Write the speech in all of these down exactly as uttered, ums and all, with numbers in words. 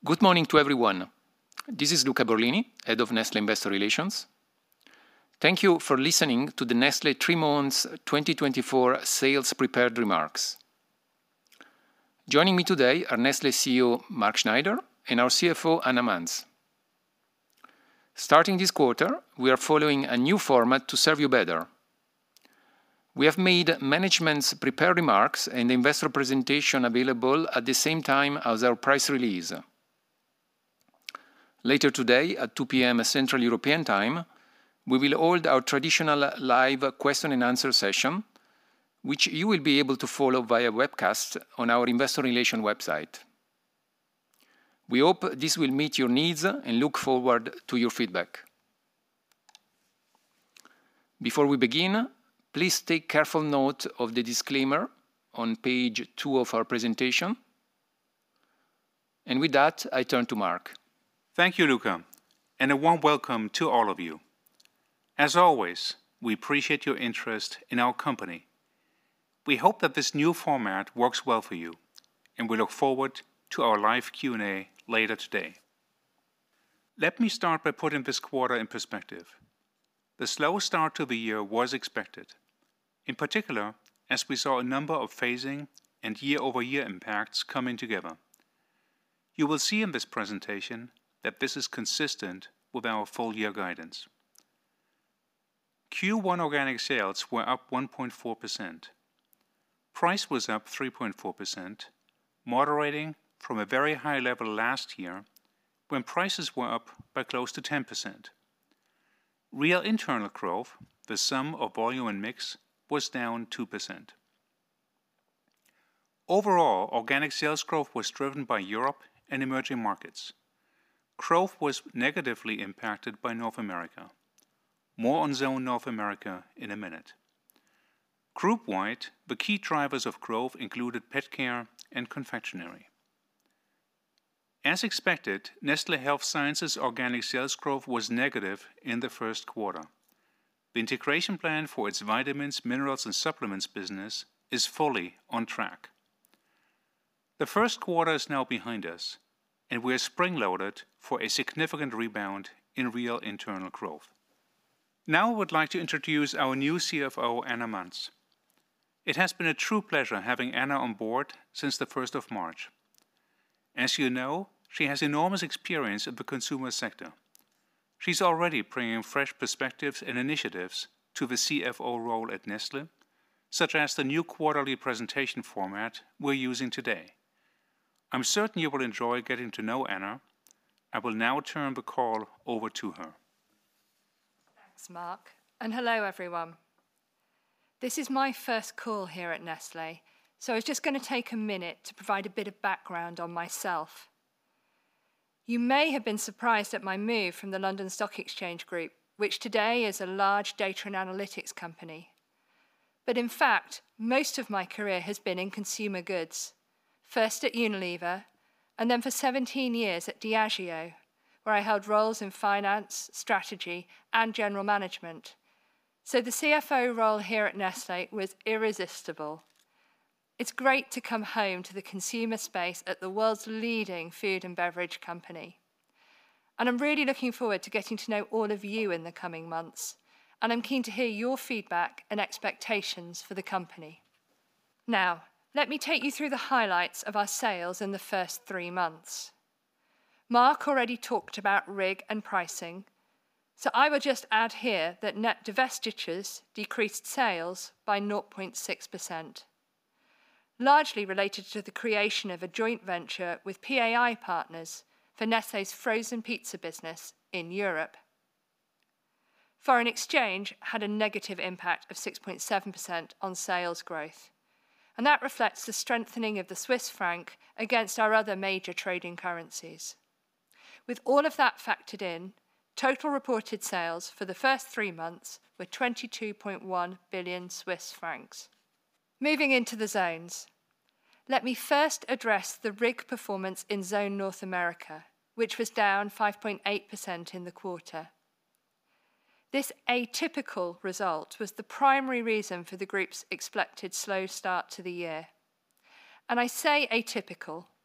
Good morning to everyone. This is Luca Borlini, Head of Nestlé Investor Relations. Thank you for listening to the Nestlé three months twenty twenty-four sales prepared remarks. Joining me today are Nestlé C E O Mark Schneider and our C F O Anna Manz. Starting this quarter, we are following a new format to serve you better. We have made management's prepared remarks and the investor presentation available at the same time as our press release. Later today, at two p m Central European Time, we will hold our traditional live question and answer session, which you will be able to follow via webcast on our Investor Relations website. We hope this will meet your needs and look forward to your feedback. Before we begin, please take careful note of the disclaimer on page two of our presentation. And with that, I turn to Mark. Thank you, Luca, and a warm welcome to all of you. As always, we appreciate your interest in our company. We hope that this new format works well for you, and we look forward to our live Q and A later today. Let me start by putting this quarter in perspective. The slow start to the year was expected, in particular as we saw a number of phasing and year-over-year impacts coming together. You will see in this presentation that this is consistent with our full-year guidance. Q one organic sales were up one point four percent. Price was up three point four percent, moderating from a very high level last year when prices were up by close to ten percent. Real internal growth, the sum of volume and mix, was down two percent. Overall, organic sales growth was driven by Europe and emerging markets. Growth was negatively impacted by North America. More on Zone North America in a minute. Group-wide, the key drivers of growth included pet care and confectionery. As expected, Nestlé Health Sciences organic sales growth was negative in the first quarter. The integration plan for its vitamins, minerals and supplements business is fully on track. The first quarter is now behind us, and we are spring-loaded for a significant rebound in real internal growth. Now I would like to introduce our new C F O, Anna Manz. It has been a true pleasure having Anna on board since the first of March. As you know, she has enormous experience in the consumer sector. She's already bringing fresh perspectives and initiatives to the C F O role at Nestlé, such as the new quarterly presentation format we're using today. I'm certain you will enjoy getting to know Anna. I will now turn the call over to her. Thanks, Mark, and hello, everyone. This is my first call here at Nestlé, so I was just going to take a minute to provide a bit of background on myself. You may have been surprised at my move from the London Stock Exchange Group, which today is a large data and analytics company. But in fact, most of my career has been in consumer goods, first at Unilever, and then for seventeen years at Diageo, where I held roles in finance, strategy, and general management. So the C F O role here at Nestlé was irresistible. It's great to come home to the consumer space at the world's leading food and beverage company. And I'm really looking forward to getting to know all of you in the coming months, and I'm keen to hear your feedback and expectations for the company. Now, let me take you through the highlights of our sales in the first three months. Mark already talked about R I G and pricing, so I will just add here that net divestitures decreased sales by zero point six percent, largely related to the creation of a joint venture with P A I Partners for Nestlé's frozen pizza business in Europe. Foreign exchange had a negative impact of six point seven percent on sales growth, and that reflects the strengthening of the Swiss franc against our other major trading currencies. With all of that factored in, total reported sales for the first three months were twenty-two point one billion Swiss francs. Moving into the zones, let me first address the R I G performance in Zone North America, which was down five point eight percent in the quarter. This atypical result was the primary reason for the group's expected slow start to the year. And I say atypical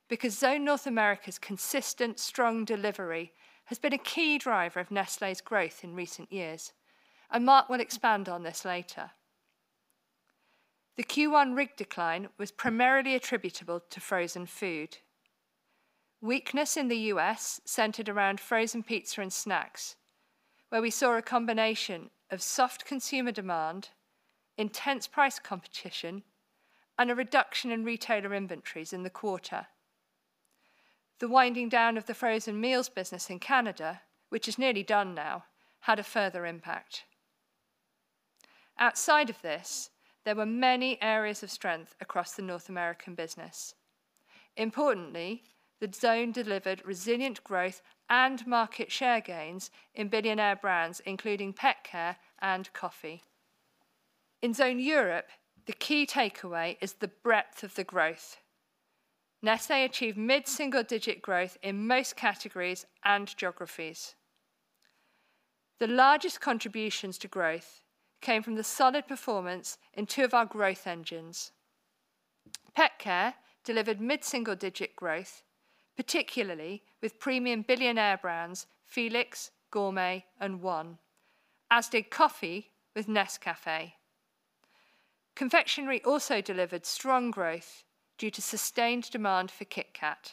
because Zone North America's consistent, strong delivery has been a key driver of Nestlé's growth in recent years, and Mark will expand on this later. The Q one R I G decline was primarily attributable to frozen food. Weakness in the U S centred around frozen pizza and snacks, where we saw a combination of soft consumer demand, intense price competition, and a reduction in retailer inventories in the quarter. The winding down of the frozen meals business in Canada, which is nearly done now, had a further impact. Outside of this, there were many areas of strength across the North American business. Importantly, the zone delivered resilient growth and market share gains in billionaire brands, including pet care and coffee. In Zone Europe, the key takeaway is the breadth of the growth. Nestlé achieved mid-single-digit growth in most categories and geographies. The largest contributions to growth came from the solid performance in two of our growth engines. Pet care delivered mid-single-digit growth, particularly with premium billionaire brands Felix, Gourmet, and One, as did coffee with Nescafé. Confectionery also delivered strong growth due to sustained demand for KitKat.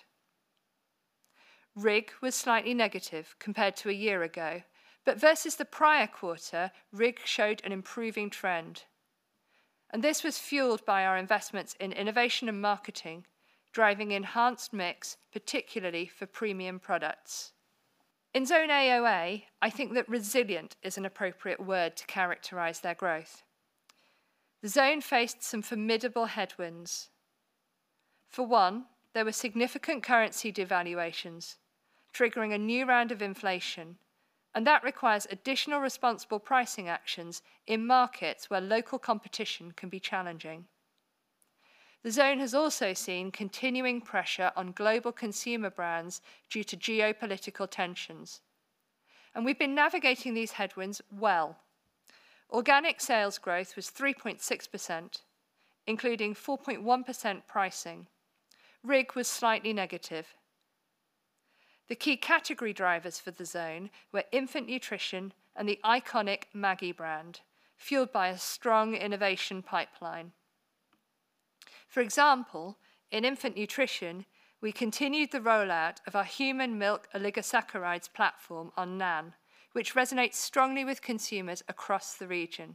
R I G was slightly negative compared to a year ago, but versus the prior quarter, R I G showed an improving trend. And this was fueled by our investments in innovation and marketing, driving enhanced mix, particularly for premium products. In Zone A O A, I think that resilient is an appropriate word to characterise their growth. The zone faced some formidable headwinds. For one, there were significant currency devaluations, triggering a new round of inflation, and that requires additional responsible pricing actions in markets where local competition can be challenging. The zone has also seen continuing pressure on global consumer brands due to geopolitical tensions. And we've been navigating these headwinds well. Organic sales growth was three point six percent, including four point one percent pricing. R I G was slightly negative. The key category drivers for the zone were infant nutrition and the iconic Maggi brand, fueled by a strong innovation pipeline. For example, in infant nutrition, we continued the rollout of our human milk oligosaccharides platform on Nan, which resonates strongly with consumers across the region.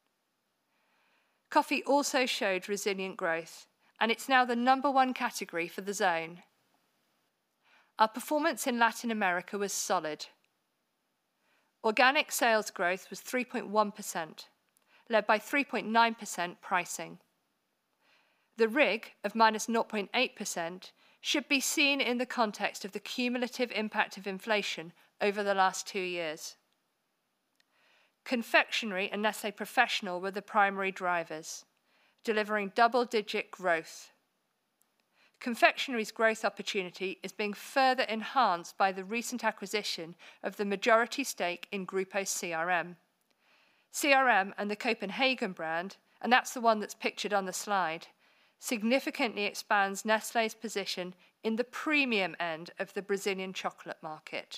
Coffee also showed resilient growth, and it's now the number one category for the zone. Our performance in Latin America was solid. Organic sales growth was three point one percent, led by three point nine percent pricing. The R I G of minus zero point eight percent should be seen in the context of the cumulative impact of inflation over the last two years. Confectionery and Nestlé Professional were the primary drivers, delivering double-digit growth. Confectionery's growth opportunity is being further enhanced by the recent acquisition of the majority stake in Grupo C R M. C R M and the Copenhagen brand, and that's the one that's pictured on the slide, significantly expands Nestlé's position in the premium end of the Brazilian chocolate market.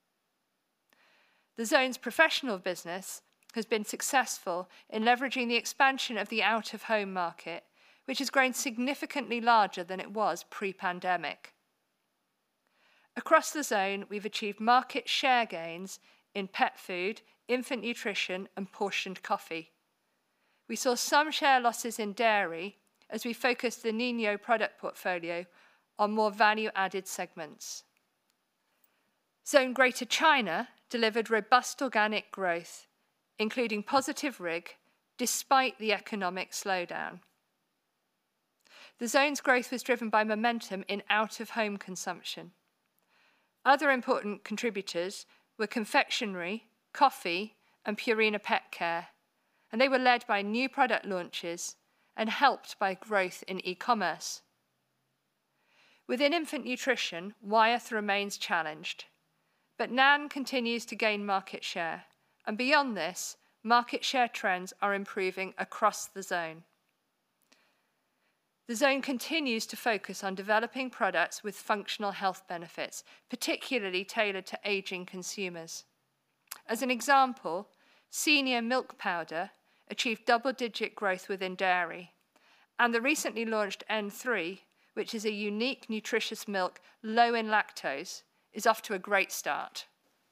The zone's professional business has been successful in leveraging the expansion of the out-of-home market, which has grown significantly larger than it was pre-pandemic. Across the zone, we've achieved market share gains in pet food, infant nutrition, and portioned coffee. We saw some share losses in dairy as we focused the Nino product portfolio on more value-added segments. Zone Greater China delivered robust organic growth, including positive R I G, despite the economic slowdown. The zone's growth was driven by momentum in out-of-home consumption. Other important contributors were confectionery, coffee, and Purina Pet Care, and they were led by new product launches and helped by growth in e-commerce. Within infant nutrition, Wyeth remains challenged, but Nan continues to gain market share, and beyond this, market share trends are improving across the zone. The zone continues to focus on developing products with functional health benefits, particularly tailored to aging consumers. As an example, senior milk powder achieved double-digit growth within dairy, and the recently launched N three, which is a unique nutritious milk low in lactose, is off to a great start.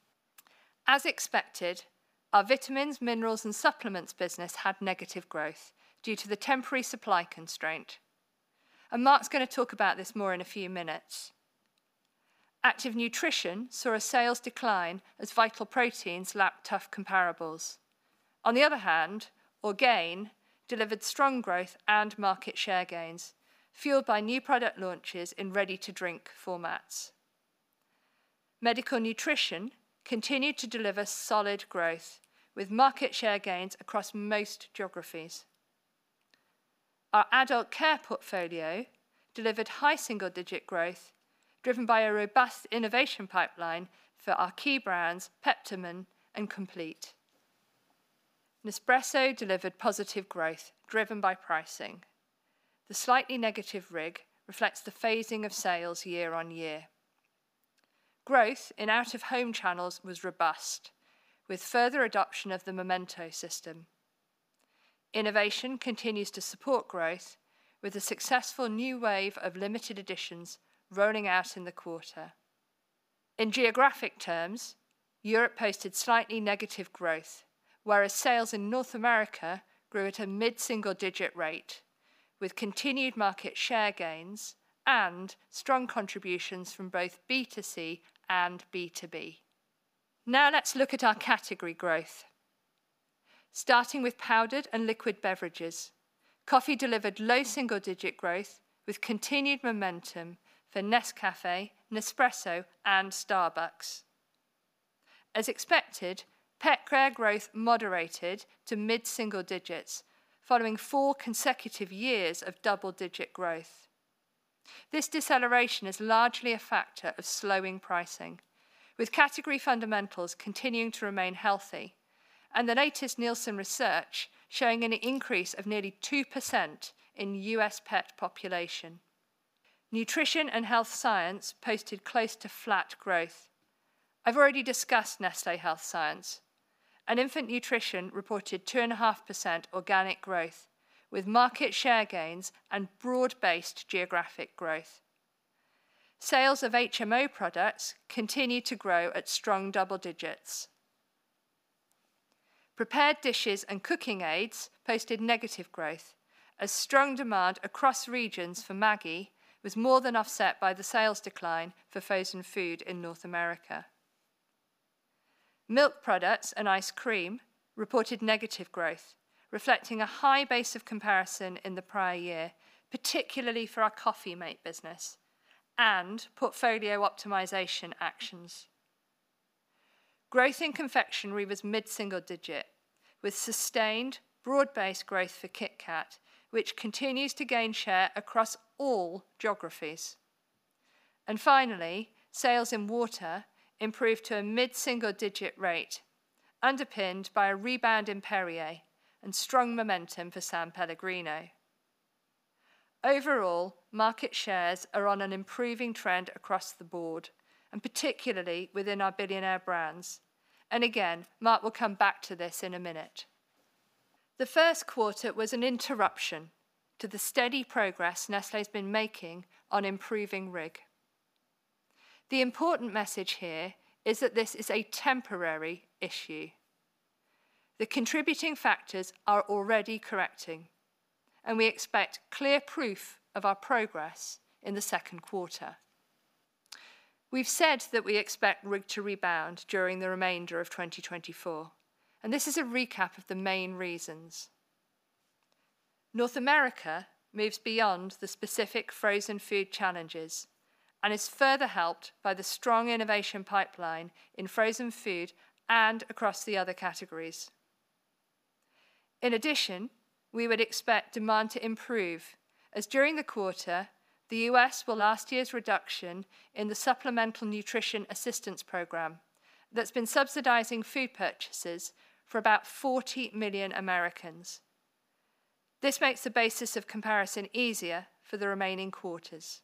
As expected, our vitamins, minerals and supplements business had negative growth due to the temporary supply constraint. And Mark's going to talk about this more in a few minutes. Active Nutrition saw a sales decline as Vital Proteins lapped tough comparables. On the other hand, Orgain delivered strong growth and market share gains, fueled by new product launches in ready-to-drink formats. Medical Nutrition continued to deliver solid growth, with market share gains across most geographies. Our adult care portfolio delivered high single-digit growth, driven by a robust innovation pipeline for our key brands, Peptamen and Complete. Nespresso delivered positive growth, driven by pricing. The slightly negative R I G reflects the phasing of sales year on year. Growth in out-of-home channels was robust, with further adoption of the Memento system. Innovation continues to support growth, with a successful new wave of limited editions rolling out in the quarter. In geographic terms, Europe posted slightly negative growth, whereas sales in North America grew at a mid-single-digit rate, with continued market share gains and strong contributions from both B two C and B two B. Now let's look at our category growth. Starting with powdered and liquid beverages, coffee delivered low single-digit growth with continued momentum for Nescafé, Nespresso and Starbucks. As expected, pet care growth moderated to mid-single digits, following four consecutive years of double-digit growth. This deceleration is largely a factor of slowing pricing, with category fundamentals continuing to remain healthy, and the latest Nielsen research showing an increase of nearly two percent in U S pet population. Nutrition and Health Science posted close to flat growth. I've already discussed Nestlé Health Science, and infant nutrition reported two point five percent organic growth, with market share gains and broad-based geographic growth. Sales of H M O products continued to grow at strong double digits. Prepared dishes and cooking aids posted negative growth, as strong demand across regions for Maggi was more than offset by the sales decline for frozen food in North America. Milk products and ice cream reported negative growth, reflecting a high base of comparison in the prior year, particularly for our Coffee Mate business, and portfolio optimization actions. Growth in confectionery was mid-single digit, with sustained, broad-based growth for KitKat, which continues to gain share across all geographies. And finally, sales in water improved to a mid-single digit rate, underpinned by a rebound in Perrier and strong momentum for San Pellegrino. Overall, market shares are on an improving trend across the board, and particularly within our billionaire brands. And again, Mark will come back to this in a minute. The first quarter was an interruption to the steady progress Nestlé's been making on improving R I G. The important message here is that this is a temporary issue. The contributing factors are already correcting, and we expect clear proof of our progress in the second quarter. We've said that we expect R I G to rebound during the remainder of twenty twenty-four, and this is a recap of the main reasons. North America moves beyond the specific frozen food challenges and is further helped by the strong innovation pipeline in frozen food and across the other categories. In addition, we would expect demand to improve, as during the quarter, the U S will last year's reduction in the Supplemental Nutrition Assistance Program that's been subsidizing food purchases for about forty million Americans. This makes the basis of comparison easier for the remaining quarters.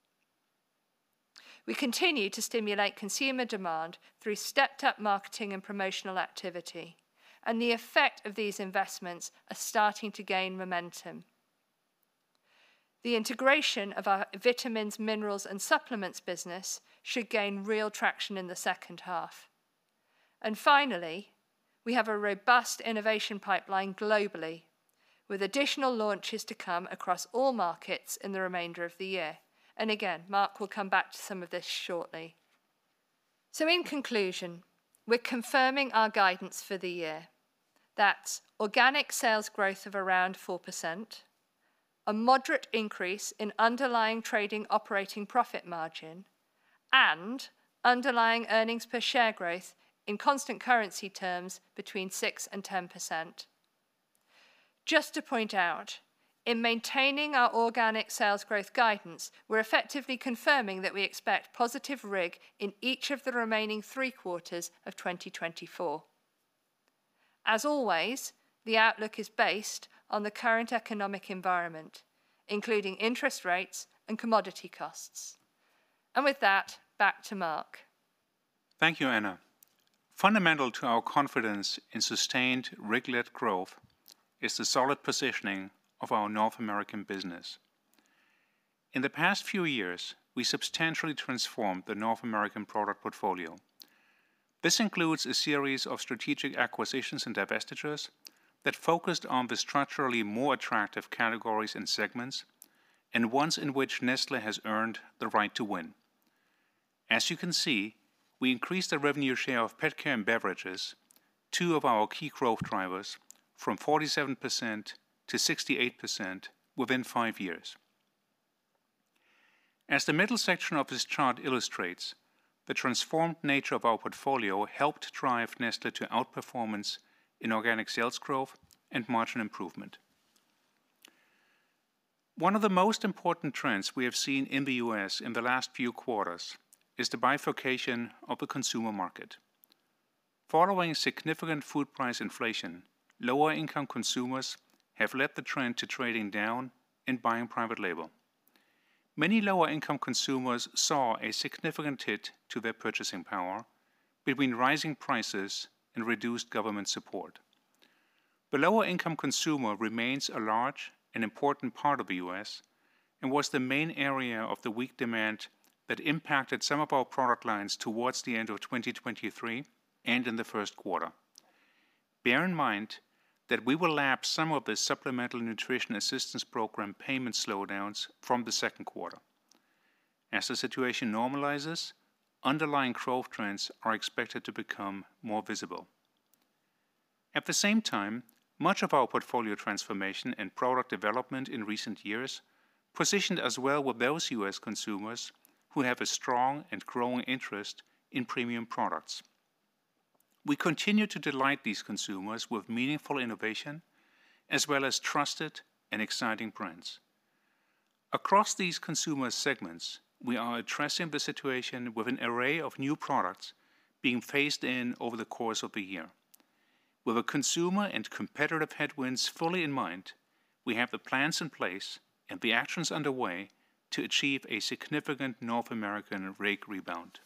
We continue to stimulate consumer demand through stepped-up marketing and promotional activity, and the effect of these investments are starting to gain momentum. The integration of our vitamins, minerals, and supplements business should gain real traction in the second half. And finally, we have a robust innovation pipeline globally, with additional launches to come across all markets in the remainder of the year. And again, Mark will come back to some of this shortly. So in conclusion, we're confirming our guidance for the year. That's organic sales growth of around four percent, a moderate increase in underlying trading operating profit margin, and underlying earnings per share growth in constant currency terms between six and ten percent. Just to point out, in maintaining our organic sales growth guidance, we're effectively confirming that we expect positive R I G in each of the remaining three quarters of twenty twenty-four. As always, the outlook is based on the current economic environment, including interest rates and commodity costs. And with that, back to Mark. Thank you, Anna. Fundamental to our confidence in sustained R I G-led growth is the solid positioning of our North American business. In the past few years, we substantially transformed the North American product portfolio. This includes a series of strategic acquisitions and divestitures that focused on the structurally more attractive categories and segments, and ones in which Nestlé has earned the right to win. As you can see, we increased the revenue share of pet care and beverages, two of our key growth drivers, from forty-seven percent to sixty-eight percent within five years. As the middle section of this chart illustrates, the transformed nature of our portfolio helped drive Nestlé to outperformance in organic sales growth and margin improvement. One of the most important trends we have seen in the U S in the last few quarters is the bifurcation of the consumer market. Following significant food price inflation, lower-income consumers have led the trend to trading down and buying private label. Many lower-income consumers saw a significant hit to their purchasing power between rising prices and reduced government support. The lower-income consumer remains a large and important part of the U S and was the main area of the weak demand that impacted some of our product lines towards the end of twenty twenty-three and in the first quarter. Bear in mind that we will lap some of the Supplemental Nutrition Assistance Program payment slowdowns from the second quarter. As the situation normalizes, underlying growth trends are expected to become more visible. At the same time, much of our portfolio transformation and product development in recent years positioned us well with those U S consumers who have a strong and growing interest in premium products. We continue to delight these consumers with meaningful innovation, as well as trusted and exciting brands. Across these consumer segments, we are addressing the situation with an array of new products being phased in over the course of the year. With the consumer and competitive headwinds fully in mind, we have the plans in place and the actions underway to achieve a significant North American R I G rebound.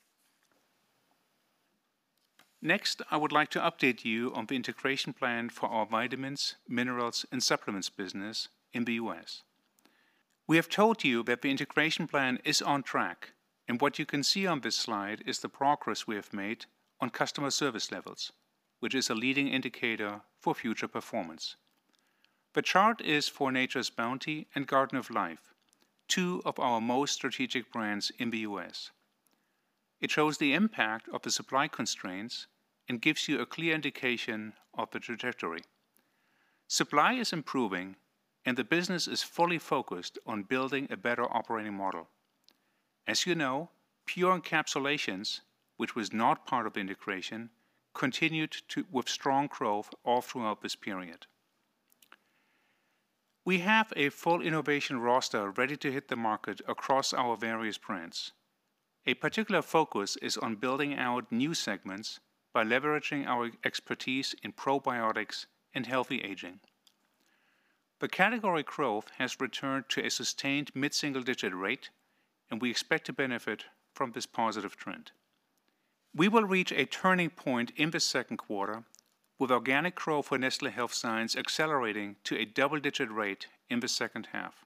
Next, I would like to update you on the integration plan for our vitamins, minerals, and supplements business in the U S. We have told you that the integration plan is on track, and what you can see on this slide is the progress we have made on customer service levels, which is a leading indicator for future performance. The chart is for Nature's Bounty and Garden of Life, two of our most strategic brands in the U S. It shows the impact of the supply constraints and gives you a clear indication of the trajectory. Supply is improving, and the business is fully focused on building a better operating model. As you know, pure encapsulations, which was not part of the integration, continued to, with strong growth all throughout this period. We have a full innovation roster ready to hit the market across our various brands. A particular focus is on building out new segments by leveraging our expertise in probiotics and healthy aging. The category growth has returned to a sustained mid-single-digit rate, and we expect to benefit from this positive trend. We will reach a turning point in the second quarter, with organic growth for Nestlé Health Science accelerating to a double-digit rate in the second half.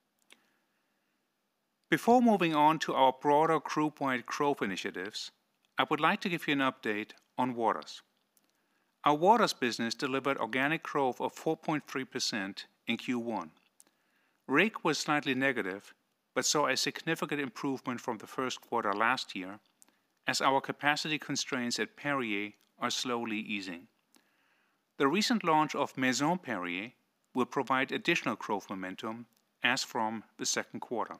Before moving on to our broader group-wide growth initiatives, I would like to give you an update on Waters. Our Waters business delivered organic growth of four point three percent in Q one. R I G was slightly negative, but saw a significant improvement from the first quarter last year, as our capacity constraints at Perrier are slowly easing. The recent launch of Maison Perrier will provide additional growth momentum as from the second quarter.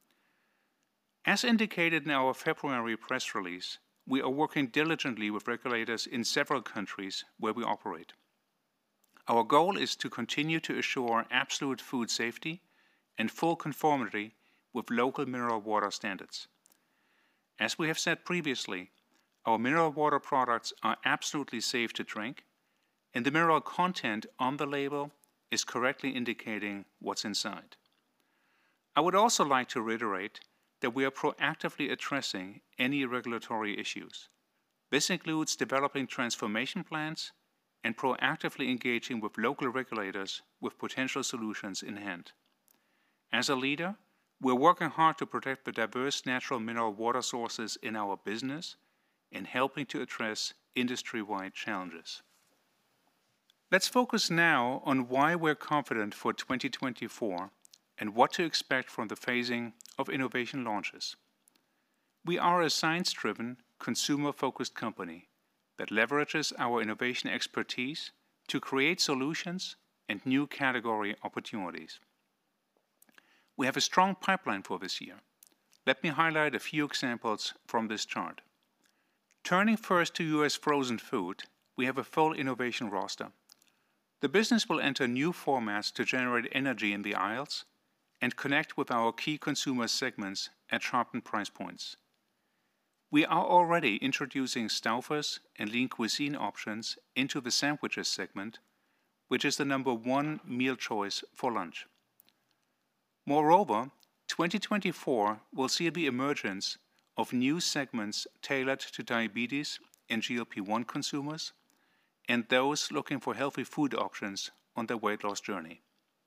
As indicated in our February press release, we are working diligently with regulators in several countries where we operate. Our goal is to continue to assure absolute food safety and full conformity with local mineral water standards. As we have said previously, our mineral water products are absolutely safe to drink, and the mineral content on the label is correctly indicating what's inside. I would also like to reiterate that we are proactively addressing any regulatory issues. This includes developing transformation plans and proactively engaging with local regulators with potential solutions in hand. As a leader, we're working hard to protect the diverse natural mineral water sources in our business and helping to address industry-wide challenges. Let's focus now on why we're confident for twenty twenty-four and what to expect from the phasing of innovation launches. We are a science-driven, consumer-focused company that leverages our innovation expertise to create solutions and new category opportunities. We have a strong pipeline for this year. Let me highlight a few examples from this chart. Turning first to U S frozen food, we have a full innovation roster. The business will enter new formats to generate energy in the aisles and connect with our key consumer segments at sharpened price points. We are already introducing Stouffer's and Lean Cuisine options into the sandwiches segment, which is the number one meal choice for lunch. Moreover, twenty twenty-four will see the emergence of new segments tailored to diabetes and G L P one consumers, and those looking for healthy food options on their weight loss journey.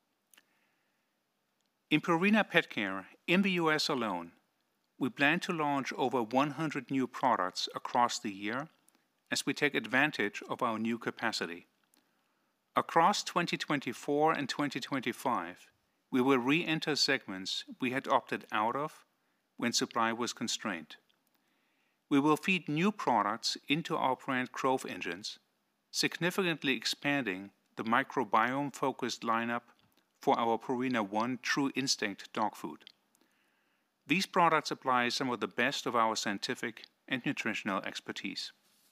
In Purina Pet Care, in the U S alone, we plan to launch over one hundred new products across the year as we take advantage of our new capacity. Across twenty twenty-four and twenty twenty-five, we will re-enter segments we had opted out of when supply was constrained. We will feed new products into our brand growth engines, significantly expanding the microbiome-focused lineup for our Purina One True Instinct dog food. These products apply some of the best of our scientific and nutritional expertise.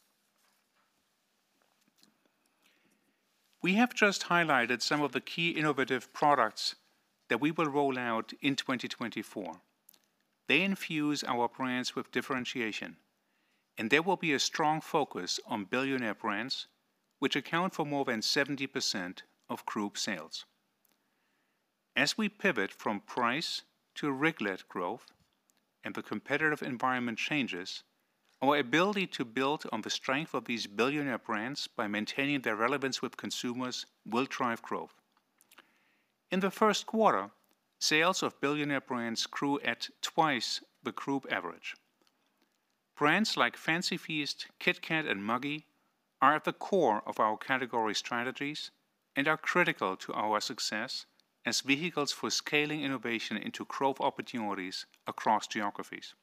We have just highlighted some of the key innovative products that we will roll out in twenty twenty-four. They infuse our brands with differentiation, and there will be a strong focus on billionaire brands, which account for more than seventy percent of group sales. As we pivot from price to R I G-led growth, and the competitive environment changes, our ability to build on the strength of these billionaire brands by maintaining their relevance with consumers will drive growth. In the first quarter, sales of billionaire brands grew at twice the group average. Brands like Fancy Feast, Kit Kat, and Muggy are at the core of our category strategies and are critical to our success as vehicles for scaling innovation into growth opportunities across geographies.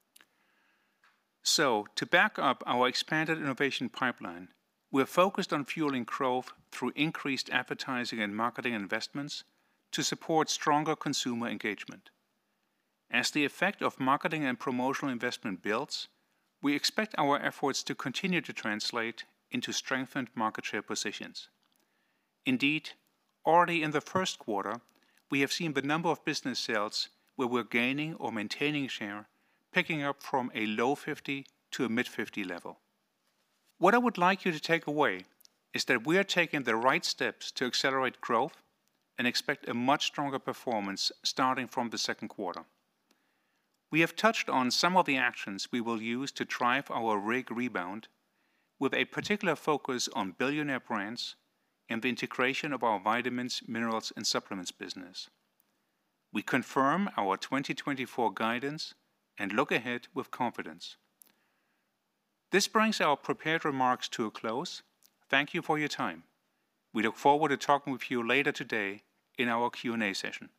So, to back up our expanded innovation pipeline, we're focused on fueling growth through increased advertising and marketing investments to support stronger consumer engagement. As the effect of marketing and promotional investment builds, we expect our efforts to continue to translate into strengthened market share positions. Indeed, already in the first quarter, we have seen the number of business sales where we're gaining or maintaining share picking up from a low fifty to a mid fifty level. What I would like you to take away is that we are taking the right steps to accelerate growth and expect a much stronger performance starting from the second quarter. We have touched on some of the actions we will use to drive our R I G rebound, with a particular focus on billionaire brands and the integration of our vitamins, minerals, and supplements business. We confirm our twenty twenty-four guidance and look ahead with confidence. This brings our prepared remarks to a close. Thank you for your time. We look forward to talking with you later today in our Q and A session.